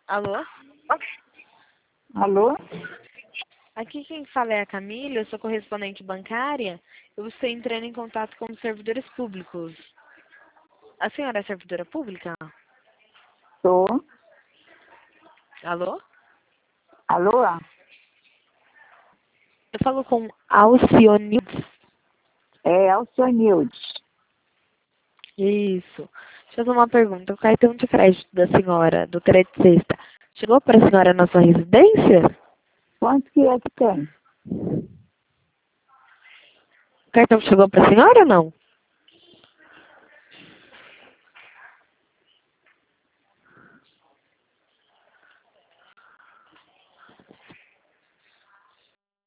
Alô? Alô? Aqui quem fala é a Camila, eu sou correspondente bancária. Eu estou entrando em contato com os servidores públicos. A senhora é servidora pública? Tô. Alô? Alô? Eu falo com Alcionildes. É Alcionildes. Isso. Deixa eu fazer uma pergunta. O cartão de crédito da senhora, do crédito sexta, chegou para a senhora na sua residência? Quanto que é que tem? O cartão chegou para a senhora ou não?